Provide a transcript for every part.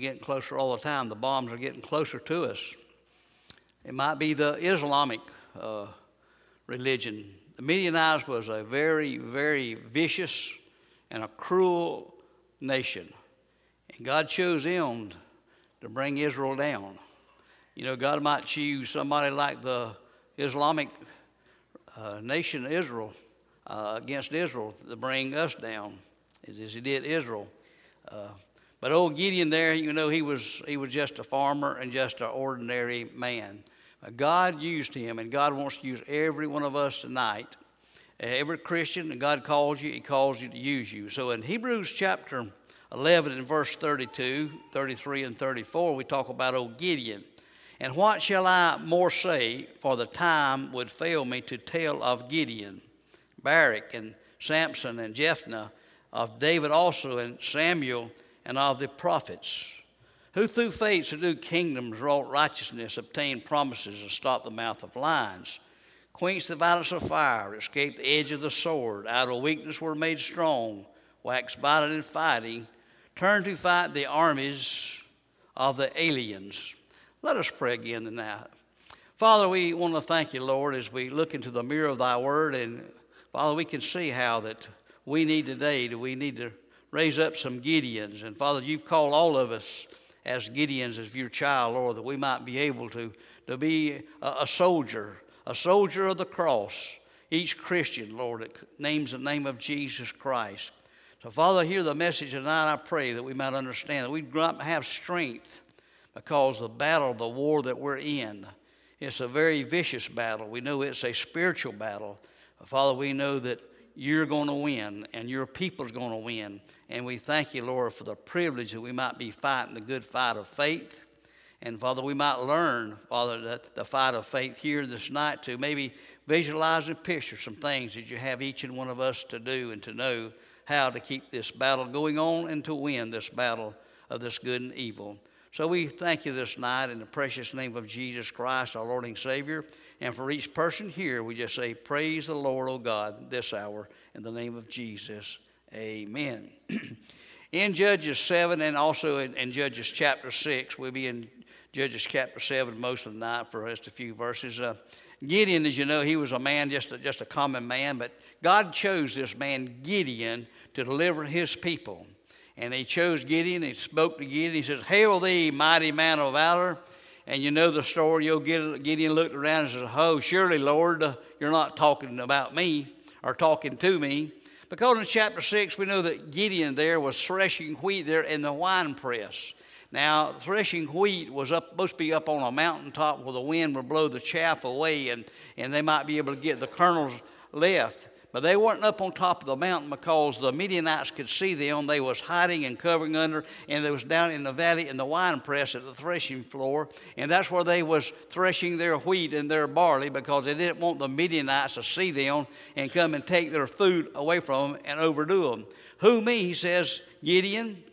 getting closer all the time. The bombs are getting closer to us. It might be the Islamic religion. The Midianites was a very, very vicious and a cruel nation. And God chose them to bring Israel down. You know, God might choose somebody like the Islamic nation Israel against Israel to bring us down, as he did Israel. But old Gideon there, you know, he was just a farmer and just an ordinary man. God used him, and God wants to use every one of us tonight. Every Christian, and God calls you, he calls you to use you. So in Hebrews chapter 11 and verse 32, 33, and 34, we talk about old Gideon. And what shall I more say, for the time would fail me to tell of Gideon, Barak, and Samson, and Jephthah, of David also, and Samuel, and of the prophets, who through faith subdued kingdoms, wrought righteousness, obtained promises, and stopped the mouth of lions, quenched the violence of fire, escaped the edge of the sword, out of weakness were made strong, waxed violent in fighting, turned to fight the armies of the aliens. Let us pray again tonight. Father, we want to thank you, Lord, as we look into the mirror of thy word. And Father, we can see how that we need to raise up some Gideons. And Father, you've called all of us as Gideons, as your child, Lord, that we might be able to be a soldier of the cross. Each Christian, Lord, that names the name of Jesus Christ. So Father, hear the message tonight. I pray that we might understand, that we might have strength, because the battle, the war that we're in, it's a very vicious battle. We know it's a spiritual battle. Father, we know that you're going to win, and your people's going to win. And we thank you, Lord, for the privilege that we might be fighting the good fight of faith. And, Father, we might learn, Father, that the fight of faith here this night to maybe visualize and picture some things that you have each and one of us to do, and to know how to keep this battle going on and to win this battle of this good and evil. So we thank you this night in the precious name of Jesus Christ, our Lord and Savior. And for each person here, we just say, praise the Lord, O God, this hour, in the name of Jesus. Amen. In Judges 7 and also in Judges chapter 6, we'll be in Judges chapter 7 most of the night for just a few verses. Gideon, as you know, he was a man, just a common man, but God chose this man Gideon to deliver his people. And he chose Gideon, he spoke to Gideon, he says, hail thee, mighty man of valor. And you know the story, Gideon looked around and said, oh, surely, Lord, you're not talking about me or talking to me. Because in chapter 6, we know that Gideon there was threshing wheat there in the wine press. Now, threshing wheat was supposed to be up on a mountaintop where the wind would blow the chaff away, and they might be able to get the kernels left. But they weren't up on top of the mountain because the Midianites could see them. They was hiding and covering under, and they was down in the valley in the wine press at the threshing floor. And that's where they was threshing their wheat and their barley, because they didn't want the Midianites to see them and come and take their food away from them and overdo them. Who me, he says, Gideon?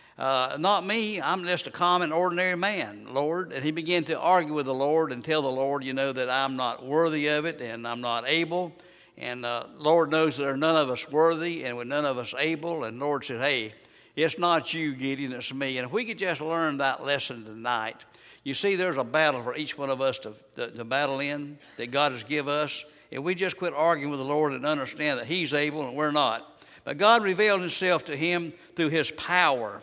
Not me. I'm just a common, ordinary man, Lord. And he began to argue with the Lord and tell the Lord, you know, that I'm not worthy of it and I'm not able. And Lord knows that there are none of us worthy and we're none of us able. And Lord said, hey, it's not you, Gideon, it's me. And if we could just learn that lesson tonight, you see there's a battle for each one of us to battle in that God has given us. If we just quit arguing with the Lord and understand that he's able and we're not. But God revealed himself to him through his power.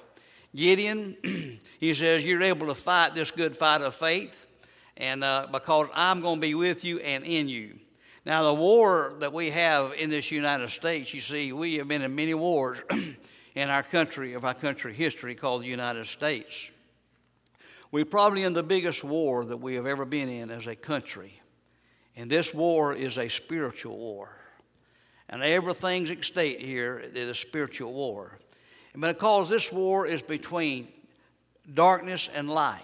Gideon, he says, you're able to fight this good fight of faith, and because I'm going to be with you and in you. Now, the war that we have in this United States, you see, we have been in many wars in our country history called the United States. We're probably in the biggest war that we have ever been in as a country. And this war is a spiritual war. And everything's at stake here is a spiritual war. And because this war is between darkness and light.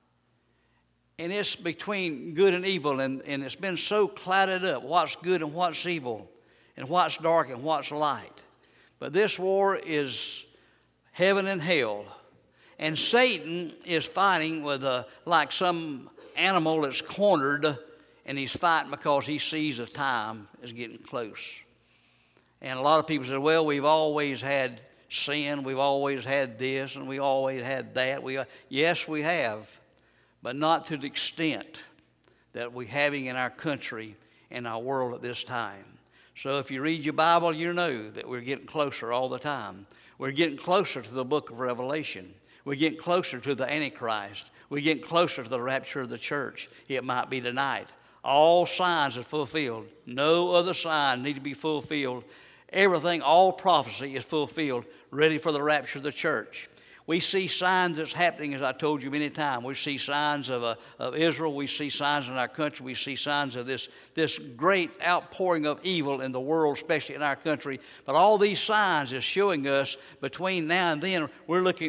And it's between good and evil, and it's been so clouded up, what's good and what's evil, and what's dark and what's light. But this war is heaven and hell. And Satan is fighting with like some animal that's cornered, and he's fighting because he sees the time is getting close. And a lot of people say, well, we've always had sin. We've always had this and we always had that. Yes, we have, but not to the extent that we're having in our country and our world at this time. So if you read your Bible, you know that we're getting closer all the time. We're getting closer to the book of Revelation. We're getting closer to the Antichrist. We're getting closer to the rapture of the church. It might be tonight. All signs are fulfilled. No other sign need to be fulfilled. Everything, all prophecy is fulfilled, ready for the rapture of the church. We see signs that's happening, as I told you many times. We see signs of Israel. We see signs in our country. We see signs of this great outpouring of evil in the world, especially in our country. But all these signs is showing us between now and then, we're looking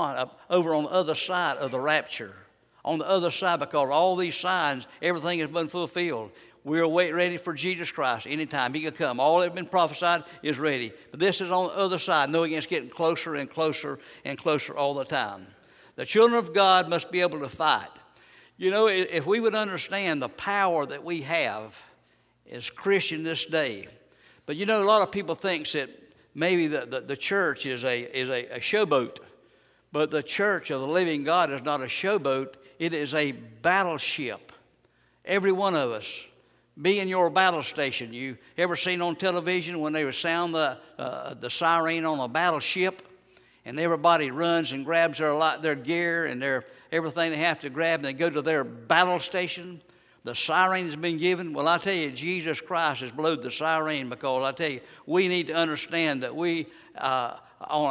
over on the other side of the rapture. On the other side, because all these signs, everything has been fulfilled. We're ready for Jesus Christ anytime. He can come. All that has been prophesied is ready. But this is on the other side, knowing it's getting closer and closer and closer all the time. The children of God must be able to fight. You know, if we would understand the power that we have as Christians this day. But you know, a lot of people think that maybe the church is a showboat. But the church of the living God is not a showboat. It is a battleship. Every one of us. Be in your battle station. You ever seen on television when they would sound the siren on a battleship, and everybody runs and grabs their gear and everything they have to grab, and they go to their battle station? The siren has been given. Well, I tell you, Jesus Christ has blown the siren, because I tell you, we need to understand that we have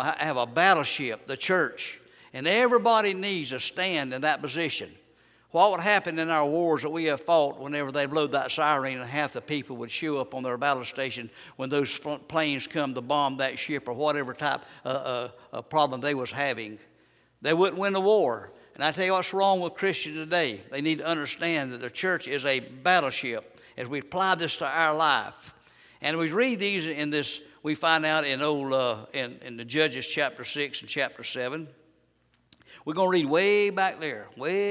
a battleship, the church, and everybody needs to stand in that position. What would happen in our wars that we have fought whenever they blow that siren and half the people would show up on their battle station when those planes come to bomb that ship or whatever type of problem they was having? They wouldn't win the war. And I tell you what's wrong with Christians today. They need to understand that the church is a battleship as we apply this to our life. And we read these in this, we find out in the Judges chapter 6 and chapter 7. We're going to read way back there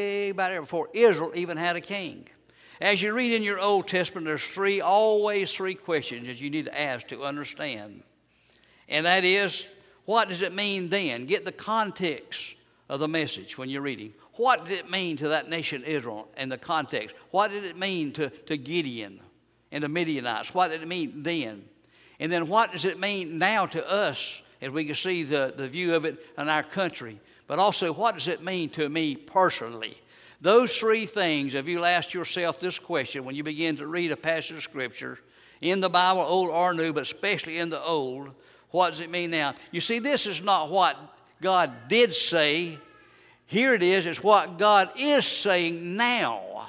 before Israel even had a king. As you read in your Old Testament, there's always three questions that you need to ask to understand. And that is, what does it mean then? Get the context of the message when you're reading. What did it mean to that nation Israel and the context? What did it mean to Gideon and the Midianites? What did it mean then? And then what does it mean now to us as we can see the view of it in our country? But also, what does it mean to me personally? Those three things, if you'll ask yourself this question when you begin to read a passage of Scripture, in the Bible, Old or New, but especially in the Old, what does it mean now? You see, this is not what God did say. Here it is. It's what God is saying now,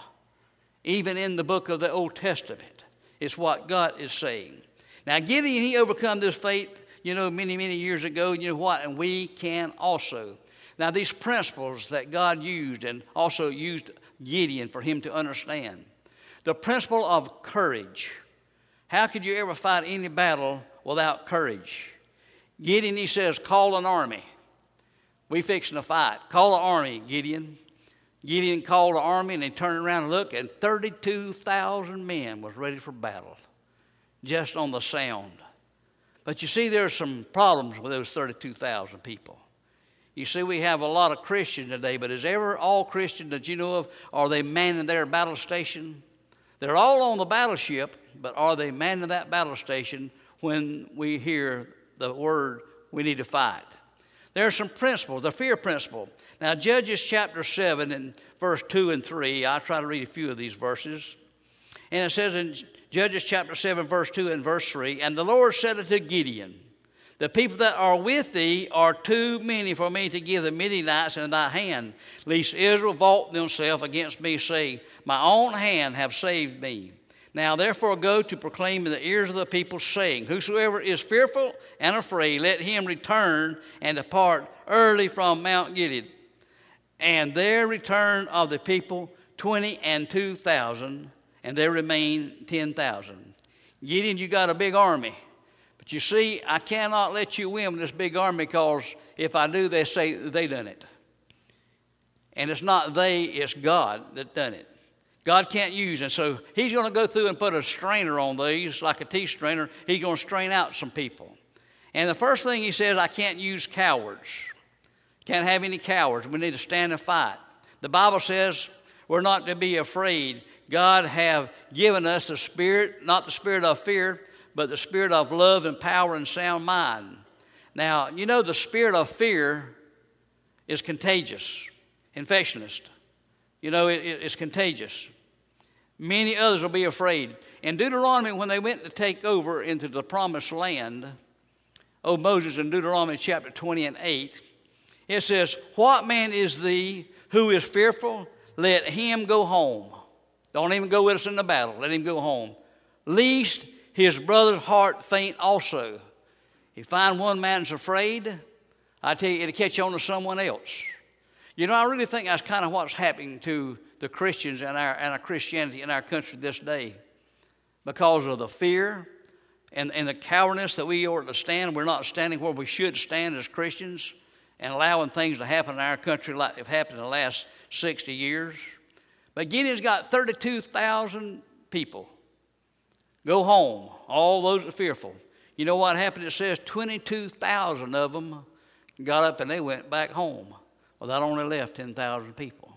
even in the book of the Old Testament. It's what God is saying. Now, Gideon, he overcome this fate, many, many years ago. You know what? And we can also. Now, these principles that God used and also used Gideon for him to understand. The principle of courage. How could you ever fight any battle without courage? Gideon, he says, call an army. We fixing to fight. Call an army, Gideon. Gideon called an army, and they turned around and looked, and 32,000 men was ready for battle just on the sound. But you see, there's some problems with those 32,000 people. You see, we have a lot of Christians today, but is ever all Christians that you know of, are they manning their battle station? They're all on the battleship, but are they manning that battle station when we hear the word we need to fight? There are some principles, the fear principle. Now, Judges chapter 7 and verse 2 and 3, I'll try to read a few of these verses. And it says in Judges chapter 7, verse 2 and verse 3, and the Lord said unto Gideon, the people that are with thee are too many for me to give the Midianites into thy hand, lest Israel vaunt themselves against me, saying, my own hand have saved me. Now therefore go to proclaim in the ears of the people, saying, whosoever is fearful and afraid, let him return and depart early from Mount Gilead. And there returned of the people 22,000, and there remained 10,000. Gideon, you got a big army. But you see, I cannot let you win with this big army, because if I do, they say they done it. And it's not they, it's God that done it. God can't use. And so he's going to go through and put a strainer on these, like a tea strainer. He's going to strain out some people. And the first thing he says, I can't use cowards. Can't have any cowards. We need to stand and fight. The Bible says we're not to be afraid. God have given us the Spirit, not the spirit of fear, but the spirit of love and power and sound mind. Now, you know the spirit of fear is contagious, infectionist. You know, it's contagious. Many others will be afraid. In Deuteronomy, when they went to take over into the promised land, Moses in Deuteronomy chapter 20 and 8, it says, what man is thee who is fearful? Let him go home. Don't even go with us in the battle. Let him go home. Lest his brother's heart faint also. If you find one man's afraid, I tell you, it'll catch on to someone else. You know, I really think that's kind of what's happening to the Christians and our Christianity in our country this day. Because of the fear and the cowardice that we ought to stand. We're not standing where we should stand as Christians and allowing things to happen in our country like they've happened in the last 60 years. But Gideon's got 32,000 people. Go home, all those that are fearful. You know what happened? It says 22,000 of them got up and they went back home. Well, that only left 10,000 people.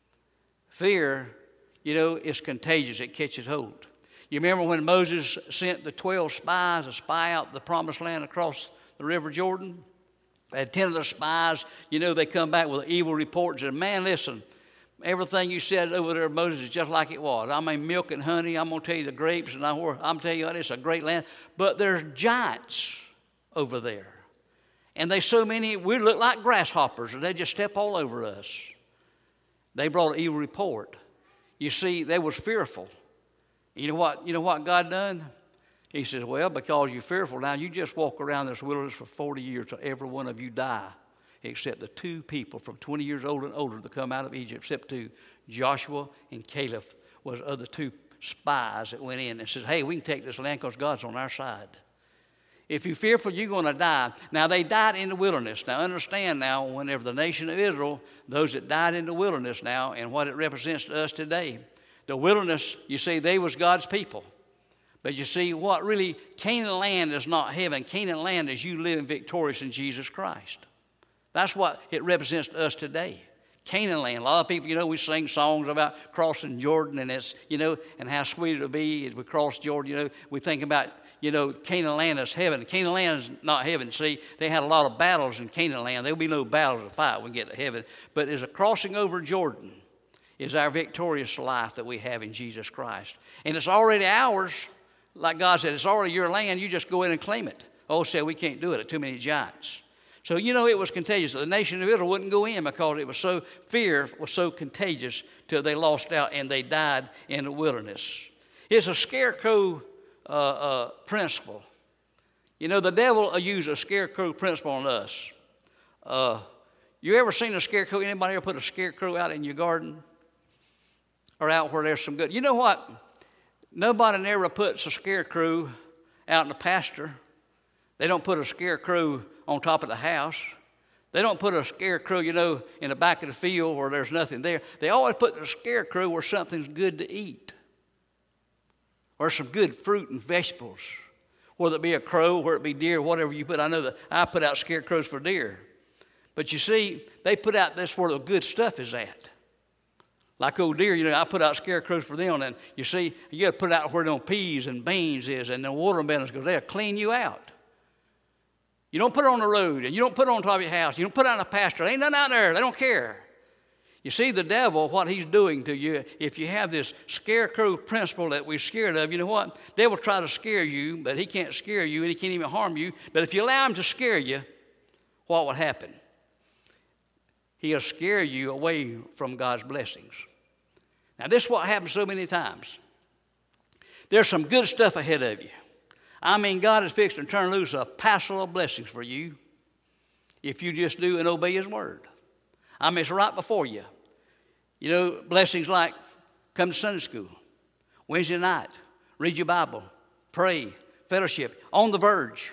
Fear, you know, is contagious. It catches hold. You remember when Moses sent the 12 spies to spy out the promised land across the River Jordan? They had 10 of the spies, you know, they come back with an evil report and said, man, listen, everything you said over there, Moses, is just like it was. I mean, milk and honey, I'm going to tell you the grapes, and I'm telling you what, it's a great land. But there's giants over there. And they so many, we look like grasshoppers, and they just step all over us. They brought an evil report. You see, they was fearful. You know what God done? He says, well, because you're fearful now, you just walk around this wilderness for 40 years till every one of you die, except the two people from 20 years old and older that come out of Egypt, except two, Joshua and Caleb was other two spies that went in and said, hey, we can take this land because God's on our side. If you're fearful, you're going to die. Now, they died in the wilderness. Now, understand now, whenever the nation of Israel, those that died in the wilderness now, and what it represents to us today, the wilderness, you see, they was God's people. But you see, what really, Canaan land is not heaven. Canaan land is you living victorious in Jesus Christ. That's what it represents to us today. Canaan land. A lot of people, you know, we sing songs about crossing Jordan, and it's, you know, and how sweet it'll be as we cross Jordan. You know, we think about, you know, Canaan land is heaven. Canaan land is not heaven. See, they had a lot of battles in Canaan land. There'll be no battles to fight when we get to heaven. But as a crossing over Jordan is our victorious life that we have in Jesus Christ. And it's already ours. Like God said, it's already your land. You just go in and claim it. Oh, say we can't do it. There are too many giants. So, you know, it was contagious. The nation of Israel wouldn't go in because it was so, fear was so contagious till they lost out and they died in the wilderness. It's a scarecrow principle. You know, the devil will use a scarecrow principle on us. You ever seen a scarecrow? Anybody ever put a scarecrow out in your garden? Or out where there's some good? You know what? Nobody never puts a scarecrow out in the pasture. They don't put a scarecrow on top of the house. They don't put a scarecrow, you know, in the back of the field where there's nothing there. They always put the scarecrow where something's good to eat. Or some good fruit and vegetables. Whether it be a crow, whether it be deer, whatever you put. I know that I put out scarecrows for deer. But you see, they put out this where the good stuff is at. Like old deer, you know, I put out scarecrows for them. And you see, you got to put out where them peas and beans is and the watermelons, because they'll clean you out. You don't put it on the road, and you don't put it on top of your house. You don't put it out in a pasture. There ain't nothing out there. They don't care. You see, the devil, what he's doing to you, if you have this scarecrow principle that we're scared of, you know what? The devil will try to scare you, but he can't scare you, and he can't even harm you. But if you allow him to scare you, what will happen? He'll scare you away from God's blessings. Now, this is what happens so many times. There's some good stuff ahead of you. I mean, God is fixed to turn loose a passel of blessings for you if you just do and obey his word. I mean, it's right before you. You know, blessings like come to Sunday school, Wednesday night, read your Bible, pray, fellowship, on the verge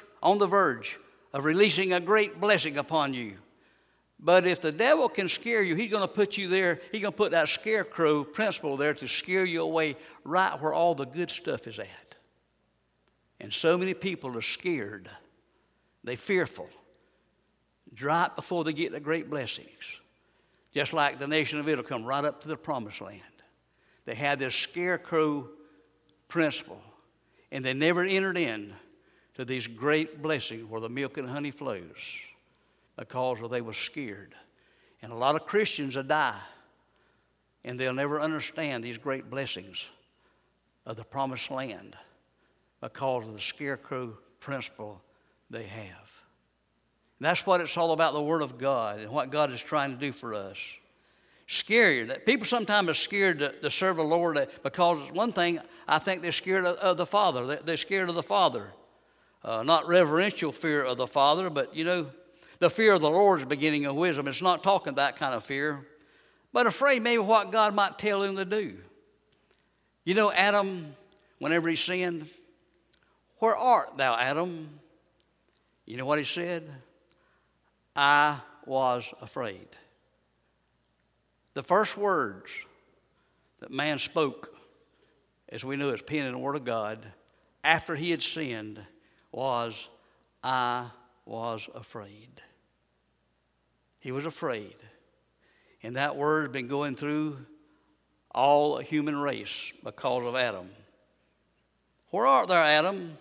of releasing a great blessing upon you. But if the devil can scare you, he's going to put you there. He's going to put that scarecrow principle there to scare you away right where all the good stuff is at. And so many people are scared They're fearful. Right before they get the great blessings. Just like the nation of Israel come right up to the promised land. They had this scarecrow principle. And they never entered in to these great blessings where the milk and honey flows because they were scared. And a lot of Christians will die, and they'll never understand these great blessings of the promised land because of the scarecrow principle they have. And that's what it's all about, the Word of God and what God is trying to do for us. Scared. People sometimes are scared to serve the Lord because one thing, I think they're scared of the Father. They're scared of the Father. Not reverential fear of the Father, but, the fear of the Lord is the beginning of wisdom. It's not talking that kind of fear, but afraid maybe what God might tell him to do. Adam, whenever he sinned, "Where art thou, Adam?" You know what he said? "I was afraid." The first words that man spoke, as we know it's penned in the Word of God, after he had sinned was, "I was afraid." He was afraid. And that word has been going through all the human race because of Adam. "Where art thou, Adam?"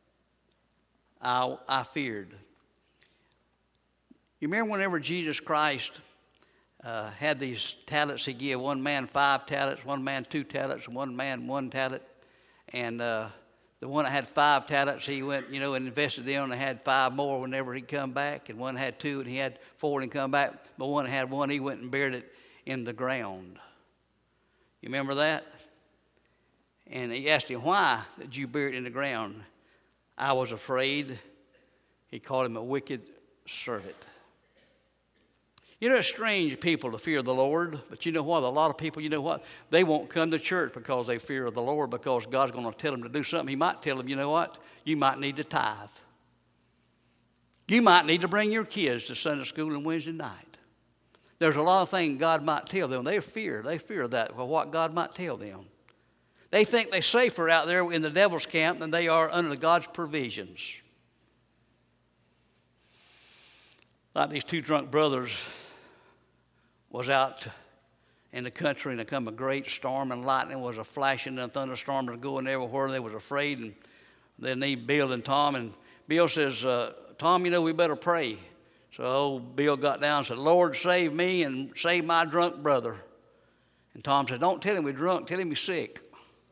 I feared. You remember whenever Jesus Christ had these talents he gave, one man 5 talents, one man 2 talents, and one man 1 talent. And the one that had 5 talents, he went, and invested them and had 5 more whenever he come back. And one had 2 and he had 4 and he come back. But one that had 1, he went and buried it in the ground. You remember that? And he asked him, "Why did you bury it in the ground?" "I was afraid." He called him a wicked servant. It's strange people to fear the Lord, but you know what? A lot of people, they won't come to church because they fear the Lord, because God's going to tell them to do something. He might tell them, you might need to tithe. You might need to bring your kids to Sunday school on Wednesday night. There's a lot of things God might tell them. They fear that, for what God might tell them. They think they're safer out there in the devil's camp than they are under God's provisions. Like these 2 drunk brothers was out in the country, and there come a great storm, and lightning was a flashing, and a thunderstorm was going everywhere. They was afraid, and they need Bill and Tom. And Bill says, "Tom, we better pray." So old Bill got down and said, "Lord, save me and save my drunk brother." And Tom said, "Don't tell him we're drunk, tell him he's sick."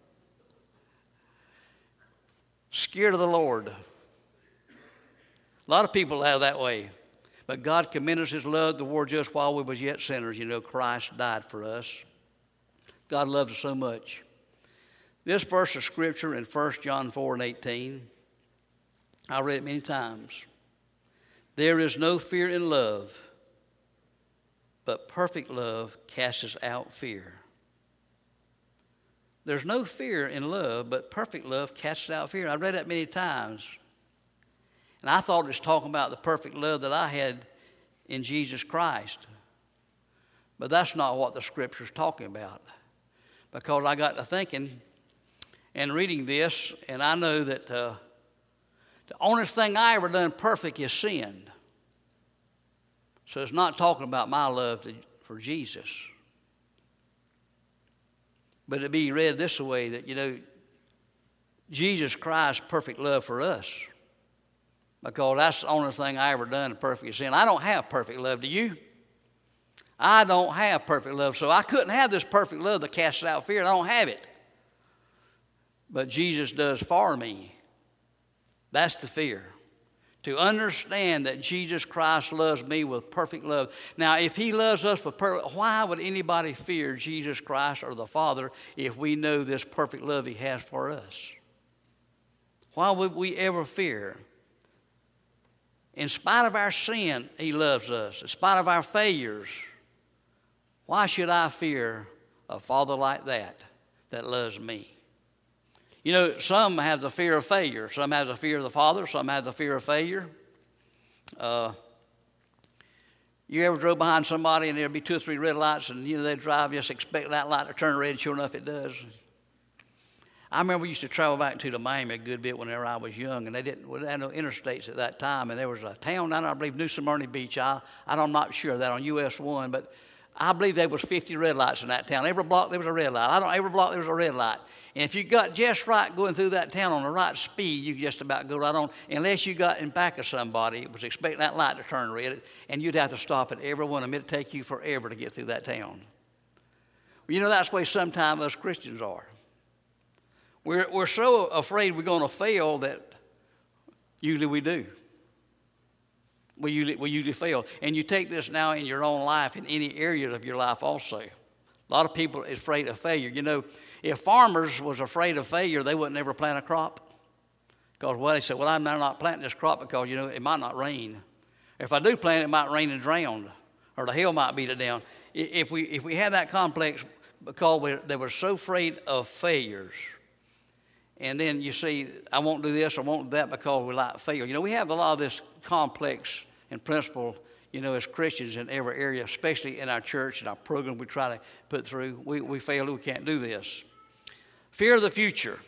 Scared of the Lord. A lot of people are that way. But God commended us His love toward us while we was yet sinners. Christ died for us. God loves us so much. This verse of Scripture in 1 John 4:18, I read it many times. "There is no fear in love, but perfect love casts out fear." There's no fear in love, but perfect love casts out fear. I read that many times. And I thought it was talking about the perfect love that I had in Jesus Christ. But that's not what the Scripture's talking about. Because I got to thinking and reading this, and I know that the only thing I ever done perfect is sinned. So it's not talking about my love for Jesus. But it be read this way, that, Jesus Christ's perfect love for us. Because that's the only thing I ever done in perfect sin. I don't have perfect love. Do you? I don't have perfect love. So I couldn't have this perfect love that casts out fear. I don't have it. But Jesus does for me. That's the fear. To understand that Jesus Christ loves me with perfect love. Now, if He loves us with perfect, why would anybody fear Jesus Christ or the Father if we know this perfect love He has for us? Why would we ever fear? In spite of our sin, He loves us. In spite of our failures, why should I fear a Father like that loves me? Some have the fear of failure. Some have the fear of the Father. Some have the fear of failure. You ever drove behind somebody and there'll be 2 or 3 red lights and they drive, just expect that light to turn red, sure enough it does. I remember we used to travel back to Miami a good bit whenever I was young, and they had no interstates at that time. And there was a town down there, I believe, New Smyrna Beach. I'm not sure of that on US 1, but I believe there was 50 red lights in that town. Every block there was a red light. Every block there was a red light. And if you got just right going through that town on the right speed, you could just about go right on, unless you got in back of somebody that was expecting that light to turn red, and you'd have to stop at every one of them. It'd take you forever to get through that town. Well, you know, that's the way sometimes us Christians are. We're so afraid we're going to fail that usually we do. We usually fail. And you take this now in your own life, in any area of your life also. A lot of people are afraid of failure. You know, if farmers was afraid of failure, they wouldn't ever plant a crop. Because, well, they said, well, I'm not planting this crop because, you know, it might not rain. If I do plant it, it might rain and drown, or the hail might beat it down. If we had that complex because they were so afraid of failures, and then you see, I won't do this, I won't do that because we like failure. You know, we have a lot of this complex and principle, you know, as Christians in every area, especially in our church and our program we try to put through. We fail, we can't do this. Fear of the future.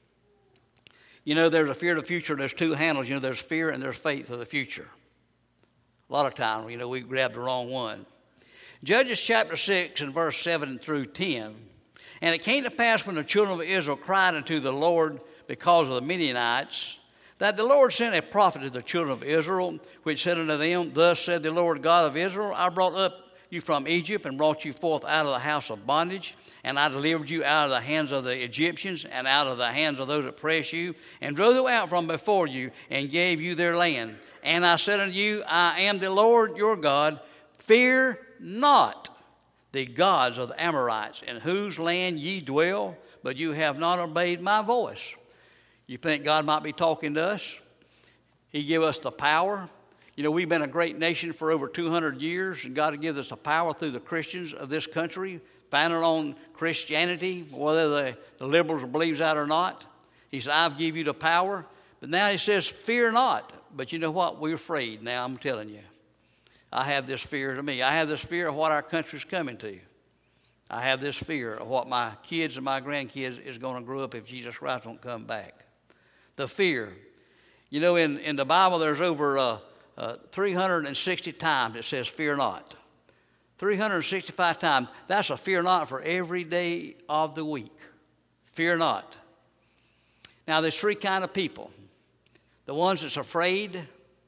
You know, there's a fear of the future. There's two handles. You know, there's fear and there's faith of the future. A lot of times, you know, we grab the wrong one. Judges chapter 6 and verse 7 through 10. And it came to pass when the children of Israel cried unto the Lord because of the Midianites, that the Lord sent a prophet to the children of Israel, which said unto them, Thus said the Lord God of Israel, I brought up you from Egypt and brought you forth out of the house of bondage, and I delivered you out of the hands of the Egyptians and out of the hands of those that press you, and drove them out from before you, and gave you their land. And I said unto you, I am the Lord your God. Fear not the gods of the Amorites, in whose land ye dwell, but you have not obeyed my voice. You think God might be talking to us? He gave us the power. You know, we've been a great nation for over 200 years, and God has given us the power through the Christians of this country, founded on Christianity, whether the liberals believe that or not. He said, I've given you the power. But now he says, fear not. But you know what? We're afraid now, I'm telling you. I have this fear to me. I have this fear of what our country's coming to. I have this fear of what my kids and my grandkids is going to grow up if Jesus Christ don't come back. The fear. You know, in the Bible, there's over 360 times it says, fear not. 365 times. That's a fear not for every day of the week. Fear not. Now, there's three kind of people. The ones that's afraid,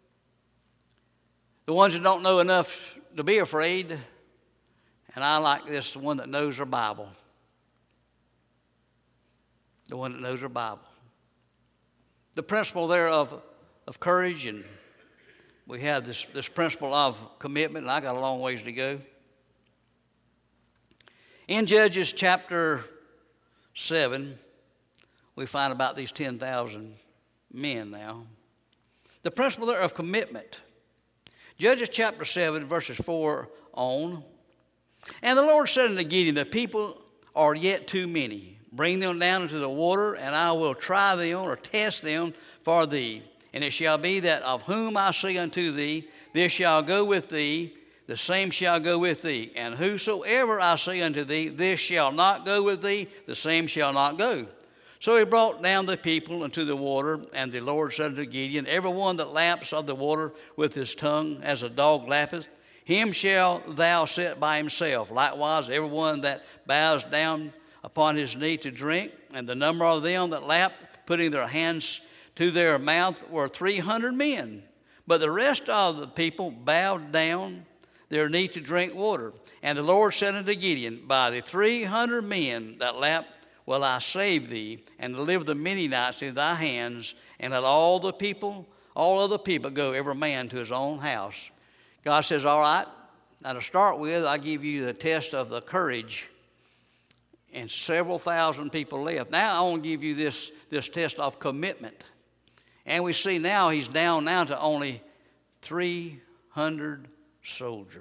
the ones that don't know enough to be afraid, and I like this, the one that knows their Bible. The one that knows their Bible. The principle there of courage, and we have this principle of commitment, and I got a long ways to go. In Judges chapter 7, we find about these 10,000 men now. The principle there of commitment. Judges chapter 7, verses 4 on. And the Lord said unto Gideon, the people are yet too many. Bring them down into the water, and I will try them or test them for thee. And it shall be that of whom I say unto thee, this shall go with thee, the same shall go with thee. And whosoever I say unto thee, this shall not go with thee, the same shall not go. So he brought down the people into the water, and the Lord said unto Gideon, every one that laps of the water with his tongue, as a dog lappeth, him shall thou set by himself. Likewise, every one that bows down upon his knee to drink, and the number of them that lapped, putting their hands to their mouth, were 300 men. But the rest of the people bowed down their knee to drink water. And the Lord said unto Gideon, by the 300 men that lapped will I save thee, and deliver the Midianites into thy hands, and let all other people go, every man to his own house. God says, all right, now to start with, I give you the test of the courage, and several thousand people left. Now I want to give you this test of commitment. And we see now he's down now to only 300 soldiers.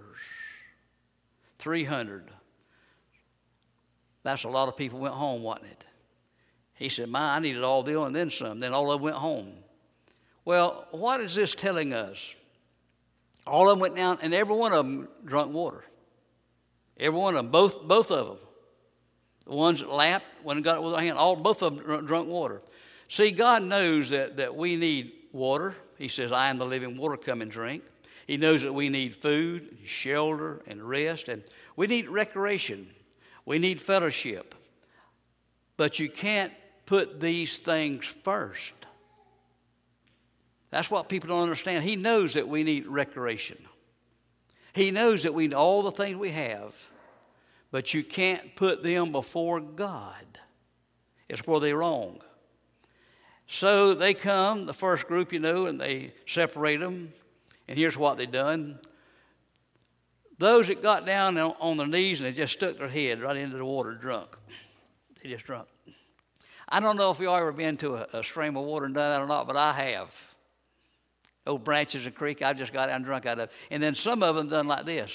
300. That's a lot of people went home, wasn't it? He said, I needed all them and then some. Then all of them went home. Well, what is this telling us? All of them went down, and every one of them drank water. Every one of them, both of them. The ones that lapped, when they got it with their hand, both of them drunk water. See, God knows that we need water. He says, I am the living water, come and drink. He knows that we need food, shelter, and rest, and we need recreation. We need fellowship. But you can't put these things first. That's what people don't understand. He knows that we need recreation. He knows that we need all the things we have, but you can't put them before God. It's where they're wrong. So they come, the first group, and they separate them. And here's what they done. Those that got down on their knees and they just stuck their head right into the water drunk. They just drunk. I don't know if y'all ever been to a stream of water and done that or not, but I have. Old branches of creek, I just got down drunk out of. And then some of them done like this.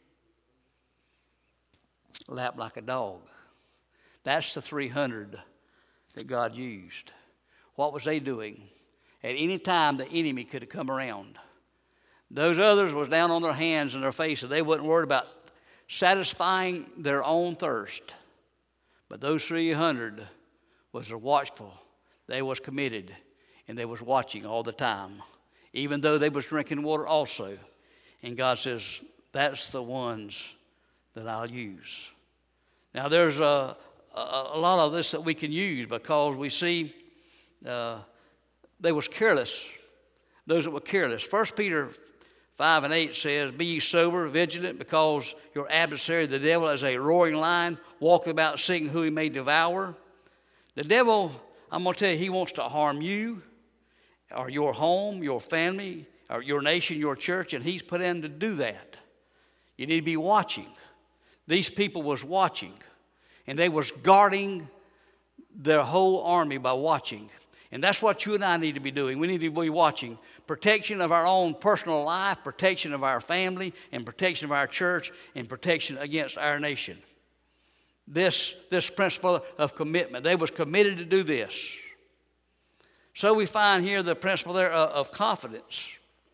Lapped like a dog. That's the 300 that God used. What was they doing? At any time, the enemy could have come around. Those others was down on their hands and their faces. They wasn't worried about satisfying their own thirst. But those 300 was watchful. They was committed, and they was watching all the time, even though they was drinking water also. And God says, that's the ones that I'll use. Now, there's a lot of this that we can use because we see they was careless. Those that were careless. 1 Peter 5:8 says, be ye sober, vigilant, because your adversary, the devil, as a roaring lion, walketh about seeking who he may devour. The devil, I'm going to tell you, he wants to harm you or your home, your family, or your nation, your church, and he's put in to do that. You need to be watching. These people was watching, and they was guarding their whole army by watching. And that's what you and I need to be doing. We need to be watching. Protection of our own personal life, protection of our family, and protection of our church, and protection against our nation. This principle of commitment. They was committed to do this. So we find here the principle there of confidence.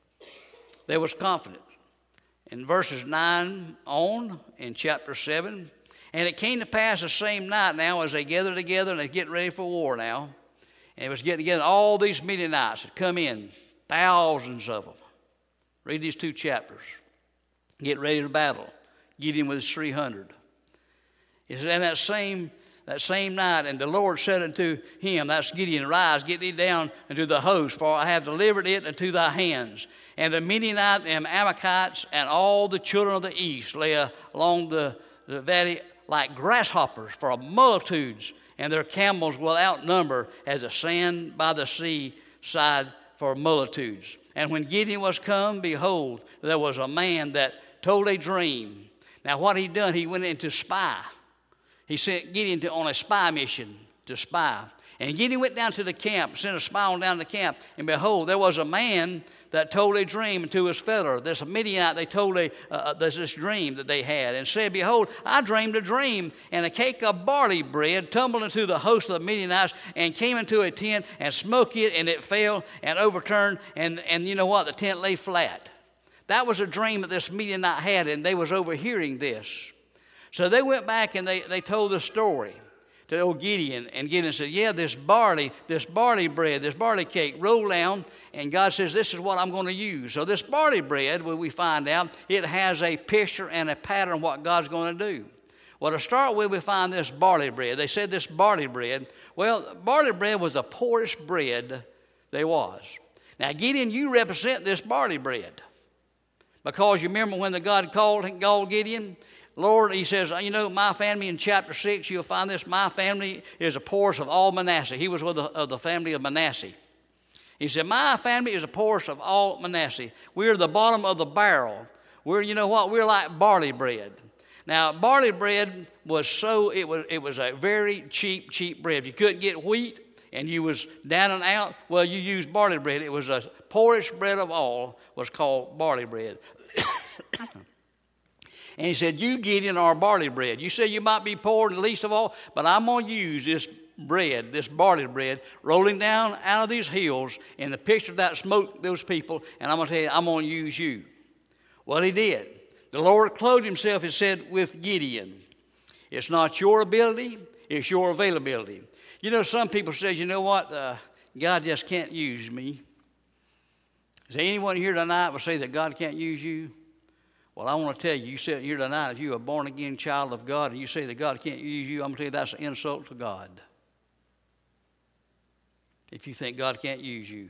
They was confident. In verses 9 on, in chapter 7, and it came to pass the same night now as they gathered together, and they're getting ready for war now. And it was getting together. All these Midianites had come in, thousands of them. Read these 2 chapters. Get ready to battle. Gideon with his 300. He said, and that same night, and the Lord said unto him, that's Gideon, rise, get thee down unto the host, for I have delivered it into thy hands. And the Midianites and Amalekites and all the children of the east lay along the valley like grasshoppers for multitudes, and their camels without number as the sand by the sea side for multitudes. And when Gideon was come, behold, there was a man that told a dream. Now what he done, he went into spy. He sent Gideon on a spy mission to spy. And Gideon went down to the camp, sent a spy on down to the camp, and behold, there was a man that told a dream to his fellow. This Midianite, they told this dream that they had, and said, behold, I dreamed a dream, and a cake of barley bread tumbled into the host of the Midianites, and came into a tent, and smote it, and it fell, and overturned, and you know what? The tent lay flat. That was a dream that this Midianite had, and they was overhearing this. So they went back, and they told the story to old Gideon, and Gideon said, yeah, this barley bread, this barley cake rolled down, and God says, this is what I'm going to use. So this barley bread, when we find out, it has a picture and a pattern of what God's going to do. Well, to start with, we find this barley bread. They said this barley bread. Well, barley bread was the poorest bread there was. Now, Gideon, you represent this barley bread. Because you remember when the God called Gideon, Lord, he says, you know, my family in chapter 6, you'll find this, my family is the poorest of all Manasseh. He was with the family of Manasseh. He said, my family is the poorest of all Manasseh. We're the bottom of the barrel. You know what? We're like barley bread. Now, barley bread was it was a very cheap bread. If you couldn't get wheat and you was down and out, well, you used barley bread. It was the poorest bread of all, was called barley bread. And he said, you, Gideon, are barley bread. You say you might be poor and least of all, but I'm going to use this bread, this barley bread, rolling down out of these hills, and the picture of that smote those people, and I'm going to tell you, I'm going to use you. Well, he did. The Lord clothed himself, it said, with Gideon. It's not your ability, it's your availability. You know, some people say, you know what, God just can't use me. Is there anyone here tonight will say that God can't use you? Well, I want to tell you, you sit here tonight, if you're a born-again child of God and you say that God can't use you, I'm going to tell you that's an insult to God. If you think God can't use you.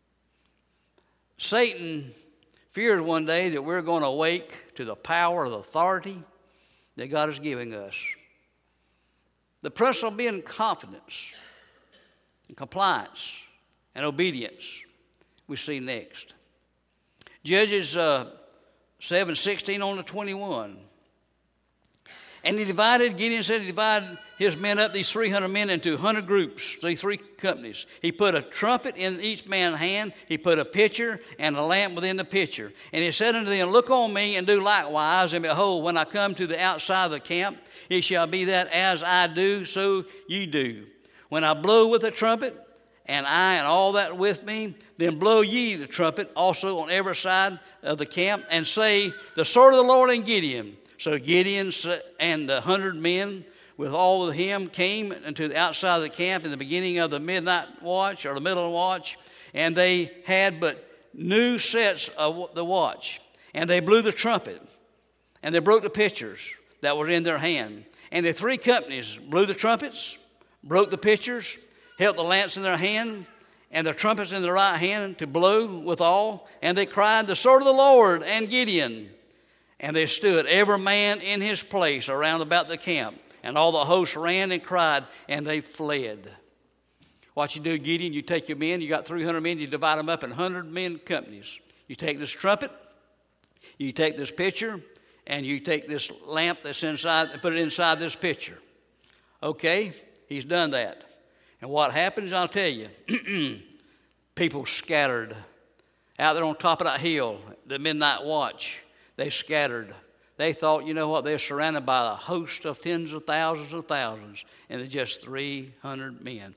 Satan feared one day that we're going to awake to the power of the authority that God is giving us. The principle being confidence and compliance and obedience we see next. Judges 7:16 on to 21. And Gideon said he divided his men up, these 300 men, into 100 groups, these 3 companies. He put a trumpet in each man's hand. He put a pitcher and a lamp within the pitcher. And he said unto them, look on me and do likewise. And behold, when I come to the outside of the camp, it shall be that as I do, so ye do. When I blow with the trumpet, and I and all that with me, then blow ye the trumpet also on every side of the camp, and say, the sword of the Lord and Gideon. So Gideon and the 100 men with all of him came into the outside of the camp in the beginning of the midnight watch or the middle of the watch, and they had but new sets of the watch. And they blew the trumpet, and they broke the pitchers that were in their hand. And the 3 companies blew the trumpets, broke the pitchers, held the lamps in their hand, and the trumpets in their right hand to blow withal. And they cried, the sword of the Lord and Gideon. And they stood, every man in his place, around about the camp. And all the hosts ran and cried, and they fled. What you do, Gideon, you take your men, you got 300 men, you divide them up in 100 men companies. You take this trumpet, you take this pitcher, and you take this lamp that's inside and put it inside this pitcher. Okay, he's done that. And what happens, I'll tell you, people scattered out there on top of that hill, the midnight watch. They scattered. They thought, you know what, they're surrounded by a host of tens of thousands, and they're just 300 men.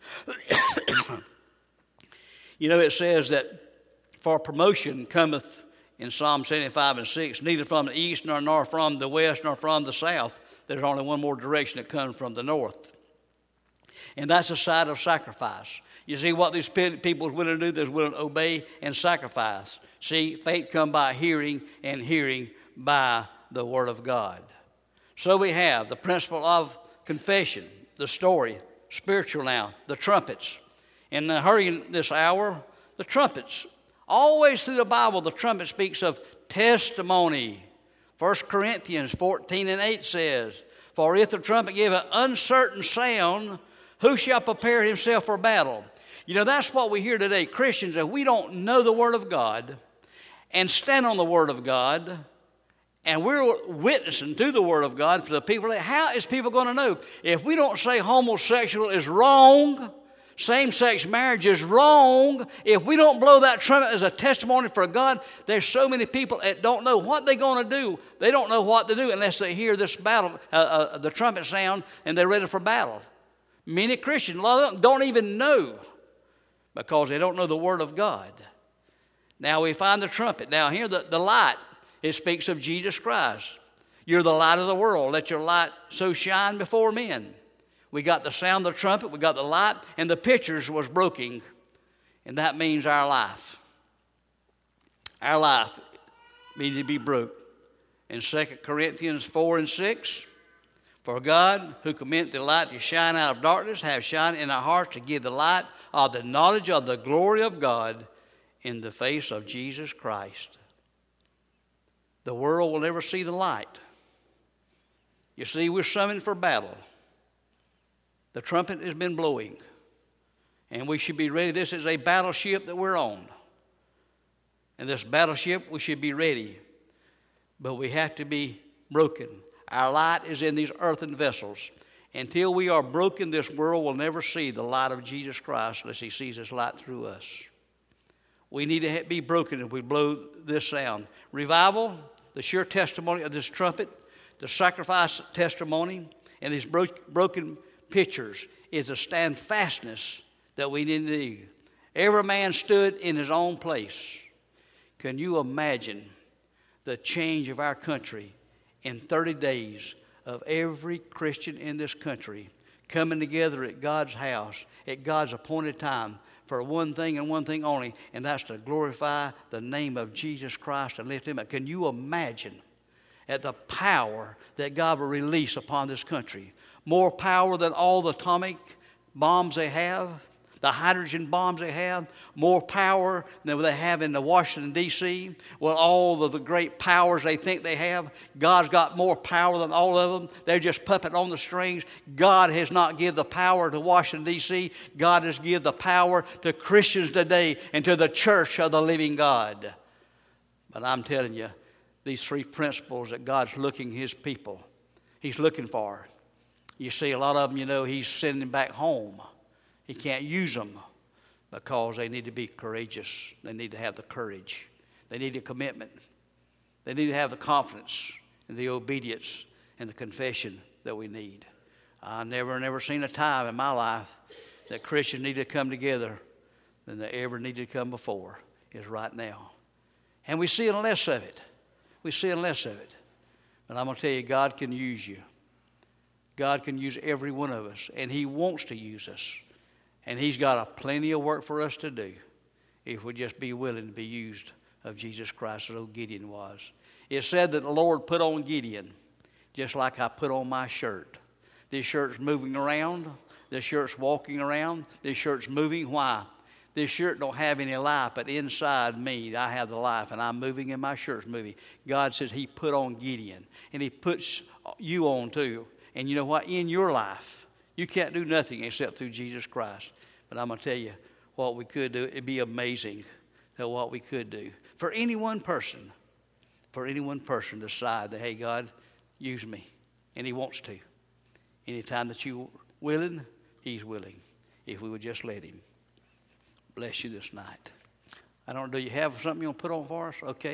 You know, it says that for promotion cometh in Psalm 75:6, neither from the east, nor from the west, nor from the south. There's only one more direction that comes from the north. And that's a side of sacrifice. You see what these people are willing to do? They're willing to obey and sacrifice. See, faith comes by hearing, and hearing by the Word of God. So we have the principle of confession, the story, spiritual now, the trumpets. In the hurry this hour, the trumpets. Always through the Bible, the trumpet speaks of testimony. 1 Corinthians 14:8 says, for if the trumpet give an uncertain sound, who shall prepare himself for battle? You know, that's what we hear today. Christians, if we don't know the Word of God and stand on the Word of God, and we're witnessing to the Word of God for the people, how is people going to know? If we don't say homosexual is wrong, same-sex marriage is wrong, if we don't blow that trumpet as a testimony for God, there's so many people that don't know what they're going to do. They don't know what to do unless they hear this battle, the trumpet sound, and they're ready for battle. Many Christians, a lot of them don't even know because they don't know the Word of God. Now we find the trumpet. Now here the light, it speaks of Jesus Christ. You're the light of the world. Let your light so shine before men. We got the sound of the trumpet, we got the light, and the pitchers was broken. And that means our life. Our life needed to be broke. In 2 Corinthians 4:6, for God, who commanded the light to shine out of darkness, have shined in our hearts to give the light of the knowledge of the glory of God in the face of Jesus Christ. The world will never see the light. You see, we're summoned for battle. The trumpet has been blowing, and we should be ready. This is a battleship that we're on. And this battleship, we should be ready. But we have to be broken. Our light is in these earthen vessels. Until we are broken, this world will never see the light of Jesus Christ unless he sees his light through us. We need to be broken if we blow this sound. Revival, the sure testimony of this trumpet, the sacrifice testimony, and these broken pitchers is a standfastness that we need to do. Every man stood in his own place. Can you imagine the change of our country in 30 days of every Christian in this country coming together at God's house at God's appointed time for one thing and one thing only, and that's to glorify the name of Jesus Christ and lift Him up. Can you imagine at the power that God will release upon this country? More power than all the atomic bombs they have, the hydrogen bombs they have, more power than they have in the Washington, D.C. Well, all of the great powers they think they have, God's got more power than all of them. They're just puppet on the strings. God has not given the power to Washington, D.C. God has given the power to Christians today and to the church of the living God. But I'm telling you, these three principles that God's looking His people, He's looking for. You see, a lot of them, He's sending them back home. He can't use them because they need to be courageous. They need to have the courage. They need a commitment. They need to have the confidence and the obedience and the confession that we need. I've never seen a time in my life that Christians need to come together than they ever needed to come before is right now. And we're seeing less of it. We're seeing less of it. But I'm going to tell you, God can use you. God can use every one of us, and He wants to use us. And He's got plenty of work for us to do if we just be willing to be used of Jesus Christ as old Gideon was. It said that the Lord put on Gideon just like I put on my shirt. This shirt's moving around. This shirt's walking around. This shirt's moving. Why? This shirt don't have any life, but inside me, I have the life, and I'm moving and my shirt's moving. God says He put on Gideon, and He puts you on too. And you know what? In your life, you can't do nothing except through Jesus Christ. But I'm going to tell you what we could do. It'd be amazing to what we could do. For any one person decide that, hey, God, use me. And He wants to. Anytime that you're willing, He's willing. If we would just let Him. Bless you this night. I don't know, do you have something you want to put on for us? Okay.